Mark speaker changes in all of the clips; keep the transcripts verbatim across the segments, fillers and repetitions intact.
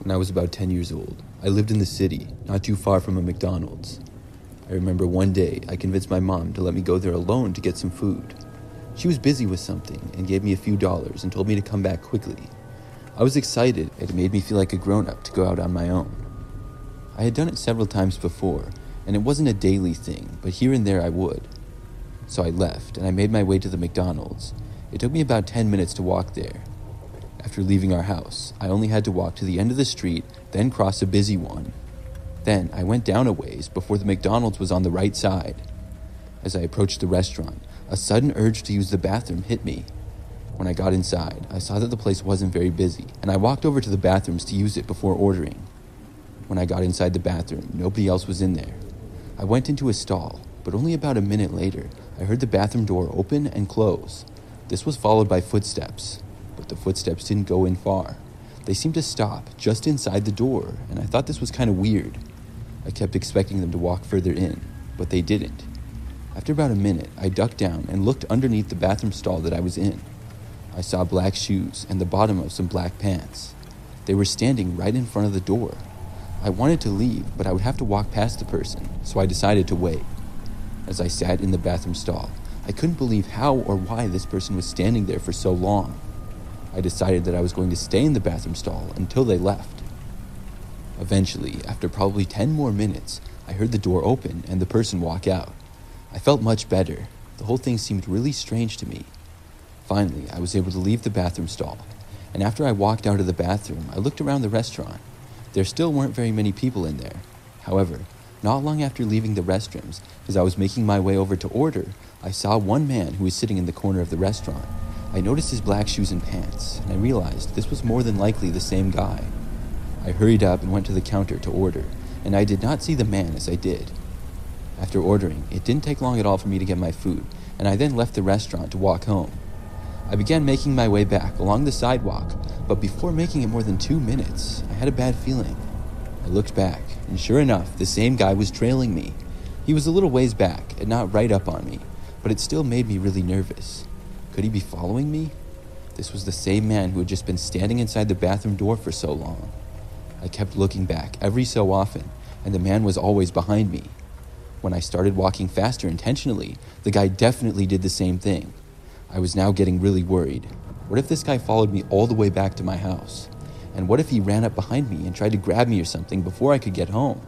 Speaker 1: When I was about ten years old, I lived in the city, not too far from a McDonald's. I remember one day I convinced my mom to let me go there alone to get some food. She was busy with something and gave me a few dollars and told me to come back quickly. I was excited, and it made me feel like a grown-up to go out on my own. I had done it several times before, and it wasn't a daily thing, but here and there I would. So I left, and I made my way to the McDonald's. It took me about ten minutes to walk there. After leaving our house, I only had to walk to the end of the street, then cross a busy one. Then I went down a ways before the McDonald's was on the right side. As I approached the restaurant, a sudden urge to use the bathroom hit me. When I got inside, I saw that the place wasn't very busy, and I walked over to the bathrooms to use it before ordering. When I got inside the bathroom, nobody else was in there. I went into a stall, but only about a minute later, I heard the bathroom door open and close. This was followed by footsteps, but the footsteps didn't go in far. They seemed to stop just inside the door, and I thought this was kind of weird. I kept expecting them to walk further in, but they didn't. After about a minute, I ducked down and looked underneath the bathroom stall that I was in. I saw black shoes and the bottom of some black pants. They were standing right in front of the door. I wanted to leave, but I would have to walk past the person, so I decided to wait. As I sat in the bathroom stall, I couldn't believe how or why this person was standing there for so long. I decided that I was going to stay in the bathroom stall until they left. Eventually, after probably ten more minutes, I heard the door open and the person walk out. I felt much better. The whole thing seemed really strange to me. Finally, I was able to leave the bathroom stall, and after I walked out of the bathroom, I looked around the restaurant. There still weren't very many people in there. However, not long after leaving the restrooms, as I was making my way over to order, I saw one man who was sitting in the corner of the restaurant. I noticed his black shoes and pants, and I realized this was more than likely the same guy. I hurried up and went to the counter to order, and I did not see the man as I did. After ordering, it didn't take long at all for me to get my food, and I then left the restaurant to walk home. I began making my way back along the sidewalk, but before making it more than two minutes, I had a bad feeling. I looked back, and sure enough, the same guy was trailing me. He was a little ways back and not right up on me, but it still made me really nervous. Could he be following me? This was the same man who had just been standing inside the bathroom door for so long. I kept looking back every so often, and the man was always behind me. When I started walking faster intentionally, the guy definitely did the same thing. I was now getting really worried. What if this guy followed me all the way back to my house? And what if he ran up behind me and tried to grab me or something before I could get home?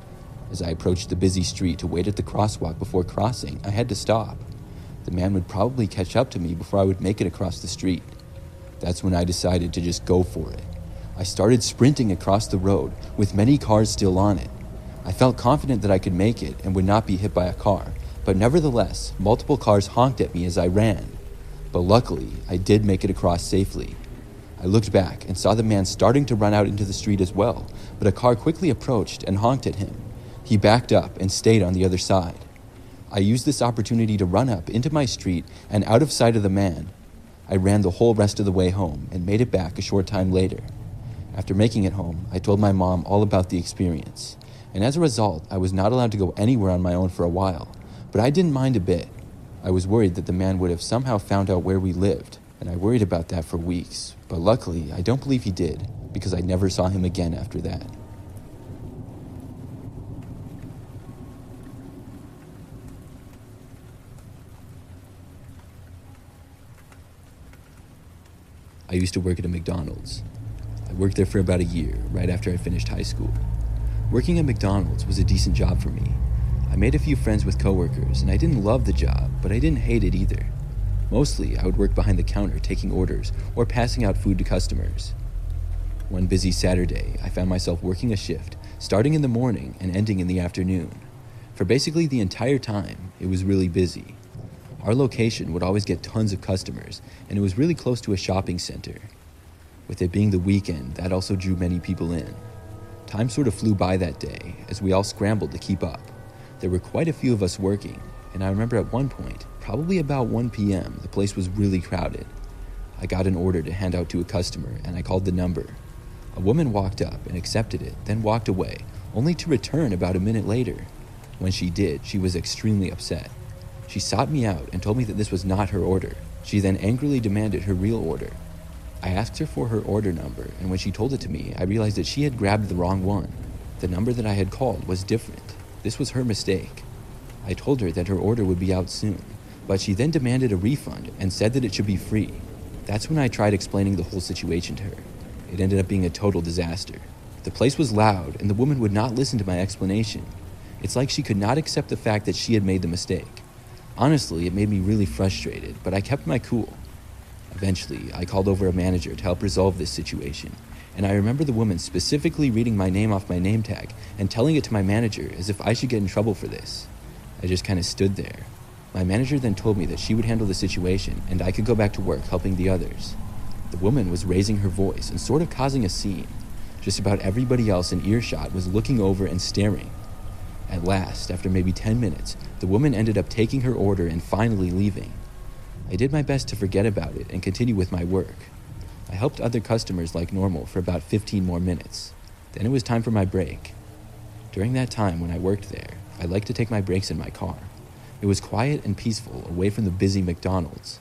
Speaker 1: As I approached the busy street to wait at the crosswalk before crossing, I had to stop. The man would probably catch up to me before I would make it across the street. That's when I decided to just go for it. I started sprinting across the road, with many cars still on it. I felt confident that I could make it and would not be hit by a car, but nevertheless, multiple cars honked at me as I ran. But luckily, I did make it across safely. I looked back and saw the man starting to run out into the street as well, but a car quickly approached and honked at him. He backed up and stayed on the other side. I used this opportunity to run up into my street and out of sight of the man. I ran the whole rest of the way home and made it back a short time later. After making it home, I told my mom all about the experience, and as a result, I was not allowed to go anywhere on my own for a while, but I didn't mind a bit. I was worried that the man would have somehow found out where we lived, and I worried about that for weeks, but luckily, I don't believe he did, because I never saw him again after that. I used to work at a McDonald's. I worked there for about a year, right after I finished high school. Working at McDonald's was a decent job for me. I made a few friends with coworkers, and I didn't love the job, but I didn't hate it either. Mostly, I would work behind the counter taking orders or passing out food to customers. One busy Saturday, I found myself working a shift, starting in the morning and ending in the afternoon. For basically the entire time, it was really busy. Our location would always get tons of customers, and it was really close to a shopping center. With it being the weekend, that also drew many people in. Time sort of flew by that day, as we all scrambled to keep up. There were quite a few of us working, and I remember at one point, probably about one p.m., the place was really crowded. I got an order to hand out to a customer, and I called the number. A woman walked up and accepted it, then walked away, only to return about a minute later. When she did, she was extremely upset. She sought me out and told me that this was not her order. She then angrily demanded her real order. I asked her for her order number, and when she told it to me, I realized that she had grabbed the wrong one. The number that I had called was different. This was her mistake. I told her that her order would be out soon, but she then demanded a refund and said that it should be free. That's when I tried explaining the whole situation to her. It ended up being a total disaster. The place was loud, and the woman would not listen to my explanation. It's like she could not accept the fact that she had made the mistake. Honestly, it made me really frustrated, but I kept my cool. Eventually, I called over a manager to help resolve this situation, and I remember the woman specifically reading my name off my name tag and telling it to my manager as if I should get in trouble for this. I just kind of stood there. My manager then told me that she would handle the situation and I could go back to work helping the others. The woman was raising her voice and sort of causing a scene. Just about everybody else in earshot was looking over and staring. At last, after maybe ten minutes, the woman ended up taking her order and finally leaving. I did my best to forget about it and continue with my work. I helped other customers like normal for about fifteen more minutes. Then it was time for my break. During that time when I worked there, I liked to take my breaks in my car. It was quiet and peaceful, away from the busy McDonald's.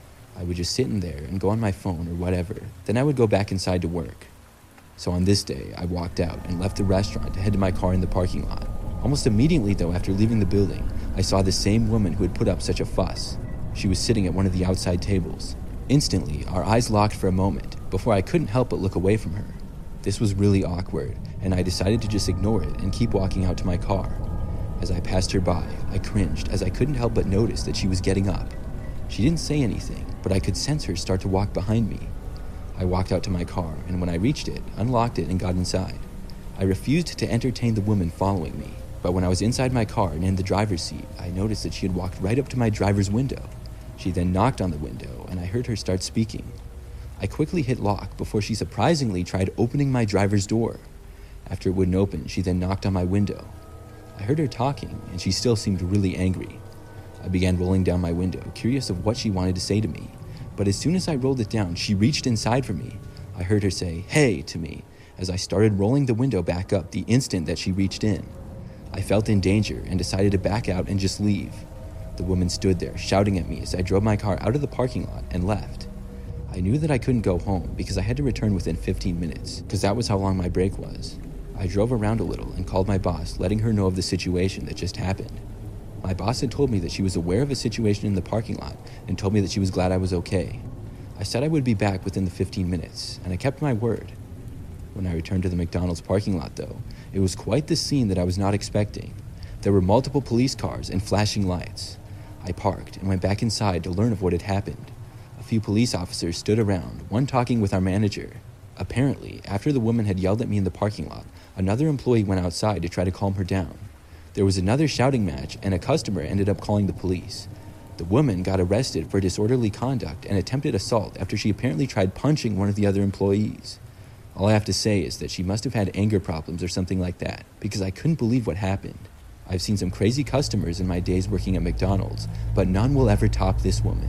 Speaker 1: I would just sit in there and go on my phone or whatever, then I would go back inside to work. So on this day, I walked out and left the restaurant to head to my car in the parking lot. Almost immediately though, after leaving the building, I saw the same woman who had put up such a fuss. She was sitting at one of the outside tables. Instantly, our eyes locked for a moment, before I couldn't help but look away from her. This was really awkward, and I decided to just ignore it and keep walking out to my car. As I passed her by, I cringed as I couldn't help but notice that she was getting up. She didn't say anything, but I could sense her start to walk behind me. I walked out to my car, and when I reached it, unlocked it and got inside. I refused to entertain the woman following me, but when I was inside my car and in the driver's seat, I noticed that she had walked right up to my driver's window. She then knocked on the window, and I heard her start speaking. I quickly hit lock before she surprisingly tried opening my driver's door. After it wouldn't open, she then knocked on my window. I heard her talking, and she still seemed really angry. I began rolling down my window, curious of what she wanted to say to me. But as soon as I rolled it down, she reached inside for me. I heard her say, "Hey," to me, as I started rolling the window back up the instant that she reached in. I felt in danger and decided to back out and just leave. The woman stood there, shouting at me as I drove my car out of the parking lot and left. I knew that I couldn't go home because I had to return within fifteen minutes, because that was how long my break was. I drove around a little and called my boss, letting her know of the situation that just happened. My boss had told me that she was aware of a situation in the parking lot and told me that she was glad I was okay. I said I would be back within the fifteen minutes, and I kept my word. When I returned to the McDonald's parking lot, though, it was quite the scene that I was not expecting. There were multiple police cars and flashing lights. I parked and went back inside to learn of what had happened. A few police officers stood around, one talking with our manager. Apparently, after the woman had yelled at me in the parking lot, another employee went outside to try to calm her down. There was another shouting match, and a customer ended up calling the police. The woman got arrested for disorderly conduct and attempted assault after she apparently tried punching one of the other employees. All I have to say is that she must have had anger problems or something like that, because I couldn't believe what happened. I've seen some crazy customers in my days working at McDonald's, but none will ever top this woman.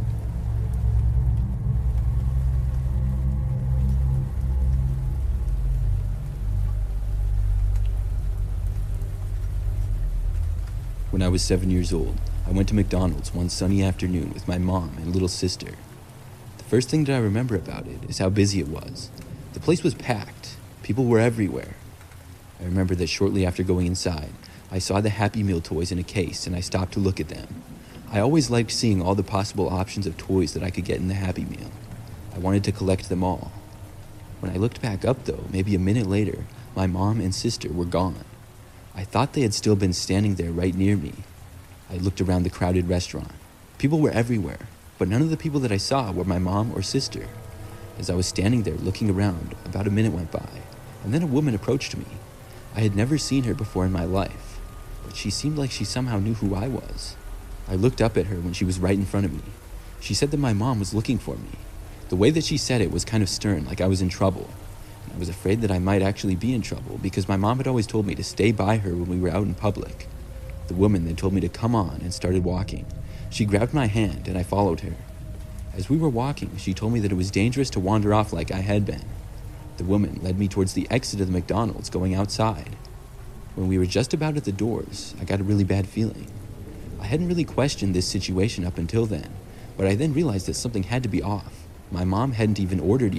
Speaker 1: When I was seven years old, I went to McDonald's one sunny afternoon with my mom and little sister. The first thing that I remember about it is how busy it was. The place was packed. People were everywhere. I remember that shortly after going inside, I saw the Happy Meal toys in a case and I stopped to look at them. I always liked seeing all the possible options of toys that I could get in the Happy Meal. I wanted to collect them all. When I looked back up though, maybe a minute later, my mom and sister were gone. I thought they had still been standing there right near me. I looked around the crowded restaurant. People were everywhere, but none of the people that I saw were my mom or sister. As I was standing there looking around, about a minute went by, and then a woman approached me. I had never seen her before in my life, but she seemed like she somehow knew who I was. I looked up at her when she was right in front of me. She said that my mom was looking for me. The way that she said it was kind of stern, like I was in trouble. I was afraid that I might actually be in trouble because my mom had always told me to stay by her when we were out in public. The woman then told me to come on and started walking. She grabbed my hand and I followed her. As we were walking, she told me that it was dangerous to wander off like I had been. The woman led me towards the exit of the McDonald's going outside. When we were just about at the doors, I got a really bad feeling. I hadn't really questioned this situation up until then, but I then realized that something had to be off. My mom hadn't even ordered yet,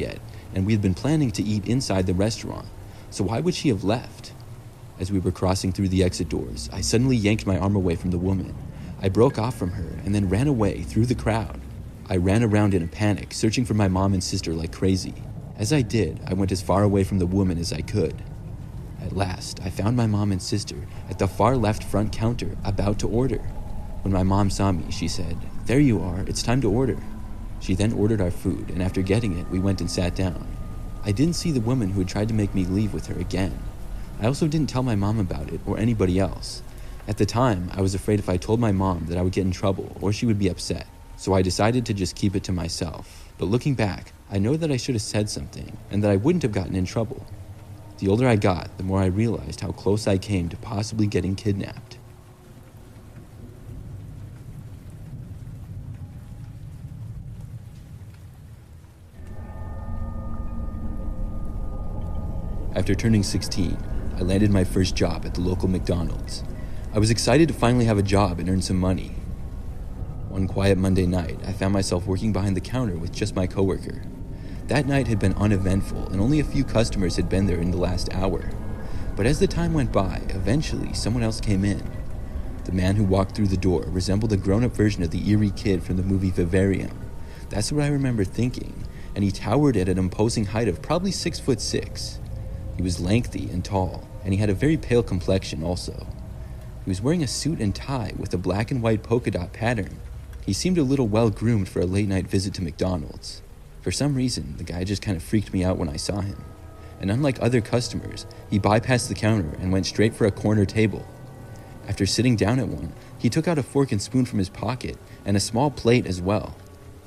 Speaker 1: and we had been planning to eat inside the restaurant, so why would she have left? As we were crossing through the exit doors, I suddenly yanked my arm away from the woman. I broke off from her and then ran away through the crowd. I ran around in a panic, searching for my mom and sister like crazy. As I did, I went as far away from the woman as I could. At last, I found my mom and sister at the far left front counter, about to order. When my mom saw me, she said, "There you are, it's time to order." She then ordered our food, and after getting it, we went and sat down. I didn't see the woman who had tried to make me leave with her again. I also didn't tell my mom about it or anybody else. At the time, I was afraid if I told my mom that I would get in trouble or she would be upset, so I decided to just keep it to myself. But looking back, I know that I should have said something and that I wouldn't have gotten in trouble. The older I got, the more I realized how close I came to possibly getting kidnapped. After turning sixteen, I landed my first job at the local McDonald's. I was excited to finally have a job and earn some money. One quiet Monday night, I found myself working behind the counter with just my coworker. That night had been uneventful, and only a few customers had been there in the last hour. But as the time went by, eventually someone else came in. The man who walked through the door resembled a grown-up version of the eerie kid from the movie Vivarium. That's what I remember thinking, and he towered at an imposing height of probably six foot six. He was lengthy and tall, and he had a very pale complexion also. He was wearing a suit and tie with a black and white polka dot pattern. He seemed a little well-groomed for a late-night visit to McDonald's. For some reason, the guy just kind of freaked me out when I saw him. And unlike other customers, he bypassed the counter and went straight for a corner table. After sitting down at one, he took out a fork and spoon from his pocket and a small plate as well.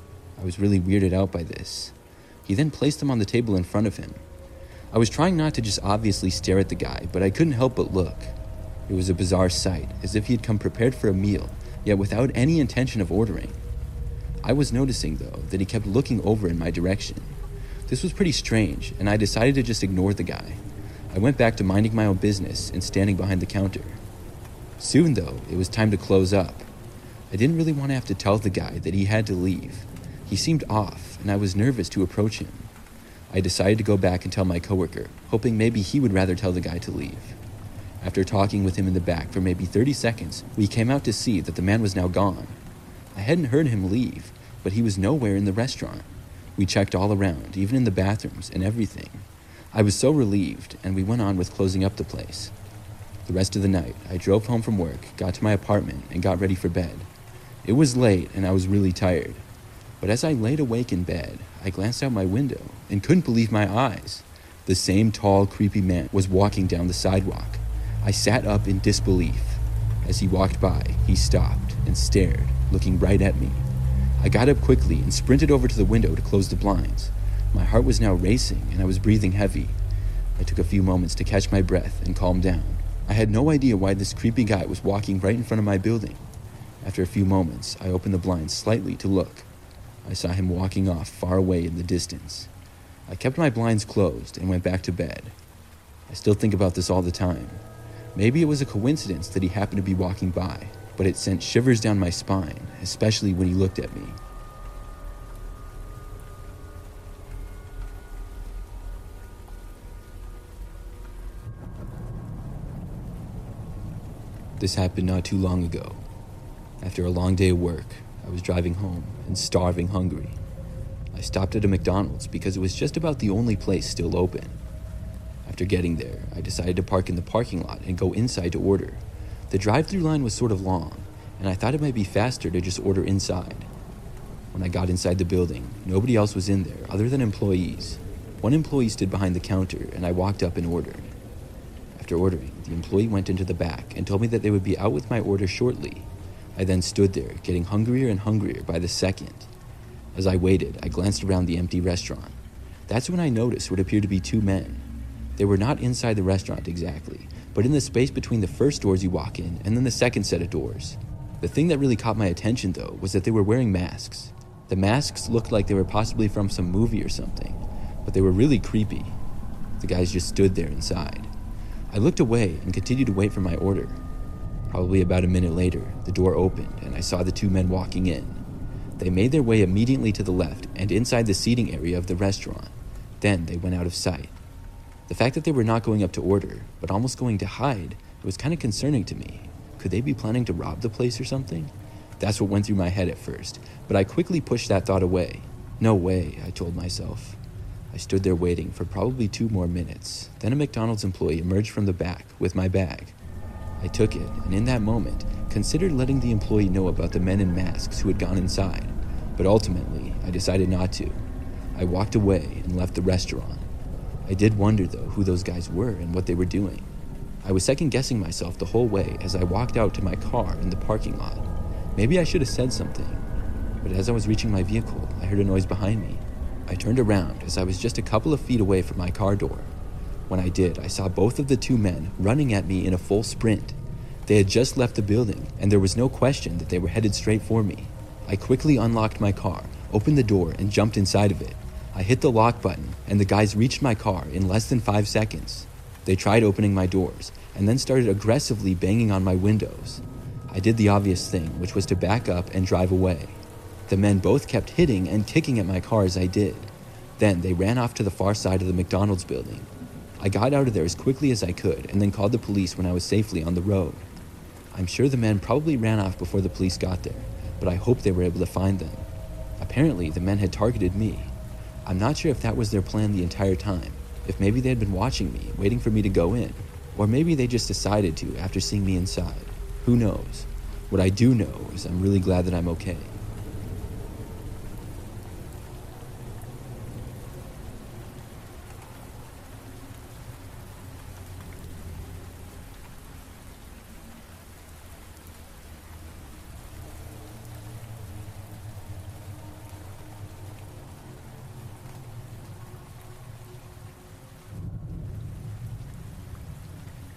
Speaker 1: I was really weirded out by this. He then placed them on the table in front of him. I was trying not to just obviously stare at the guy, but I couldn't help but look. It was a bizarre sight, as if he had come prepared for a meal, yet without any intention of ordering. I was noticing, though, that he kept looking over in my direction. This was pretty strange, and I decided to just ignore the guy. I went back to minding my own business and standing behind the counter. Soon, though, it was time to close up. I didn't really want to have to tell the guy that he had to leave. He seemed off, and I was nervous to approach him. I decided to go back and tell my coworker, hoping maybe he would rather tell the guy to leave. After talking with him in the back for maybe thirty seconds, we came out to see that the man was now gone. I hadn't heard him leave, but he was nowhere in the restaurant. We checked all around, even in the bathrooms and everything. I was so relieved, and we went on with closing up the place. The rest of the night, I drove home from work, got to my apartment, and got ready for bed. It was late, and I was really tired. But as I laid awake in bed, I glanced out my window and couldn't believe my eyes. The same tall, creepy man was walking down the sidewalk. I sat up in disbelief. As he walked by, he stopped and stared, looking right at me. I got up quickly and sprinted over to the window to close the blinds. My heart was now racing and I was breathing heavy. I took a few moments to catch my breath and calm down. I had no idea why this creepy guy was walking right in front of my building. After a few moments, I opened the blinds slightly to look. I saw him walking off far away in the distance. I kept my blinds closed and went back to bed. I still think about this all the time. Maybe it was a coincidence that he happened to be walking by, but it sent shivers down my spine, especially when he looked at me. This happened not too long ago. After a long day of work, I was driving home and starving hungry. I stopped at a McDonald's because it was just about the only place still open. After getting there, I decided to park in the parking lot and go inside to order. The drive-thru line was sort of long, and I thought it might be faster to just order inside. When I got inside the building, nobody else was in there other than employees. One employee stood behind the counter, and I walked up and ordered. After ordering, the employee went into the back and told me that they would be out with my order shortly. I then stood there, getting hungrier and hungrier by the second. As I waited, I glanced around the empty restaurant. That's when I noticed what appeared to be two men. They were not inside the restaurant exactly, but in the space between the first doors you walk in and then the second set of doors. The thing that really caught my attention, though, was that they were wearing masks. The masks looked like they were possibly from some movie or something, but they were really creepy. The guys just stood there inside. I looked away and continued to wait for my order. Probably about a minute later, the door opened and I saw the two men walking in. They made their way immediately to the left and inside the seating area of the restaurant. Then they went out of sight. The fact that they were not going up to order, but almost going to hide, was kind of concerning to me. Could they be planning to rob the place or something? That's what went through my head at first, but I quickly pushed that thought away. No way, I told myself. I stood there waiting for probably two more minutes. Then a McDonald's employee emerged from the back with my bag. I took it, and in that moment, considered letting the employee know about the men in masks who had gone inside, but ultimately, I decided not to. I walked away and left the restaurant. I did wonder, though, who those guys were and what they were doing. I was second-guessing myself the whole way as I walked out to my car in the parking lot. Maybe I should have said something, but as I was reaching my vehicle, I heard a noise behind me. I turned around as I was just a couple of feet away from my car door. When I did, I saw both of the two men running at me in a full sprint. They had just left the building, and there was no question that they were headed straight for me. I quickly unlocked my car, opened the door, and jumped inside of it. I hit the lock button, and the guys reached my car in less than five seconds. They tried opening my doors, and then started aggressively banging on my windows. I did the obvious thing, which was to back up and drive away. The men both kept hitting and kicking at my car as I did. Then they ran off to the far side of the McDonald's building. I got out of there as quickly as I could and then called the police when I was safely on the road. I'm sure the men probably ran off before the police got there, but I hope they were able to find them. Apparently, the men had targeted me. I'm not sure if that was their plan the entire time, if maybe they had been watching me, waiting for me to go in, or maybe they just decided to after seeing me inside. Who knows? What I do know is I'm really glad that I'm okay.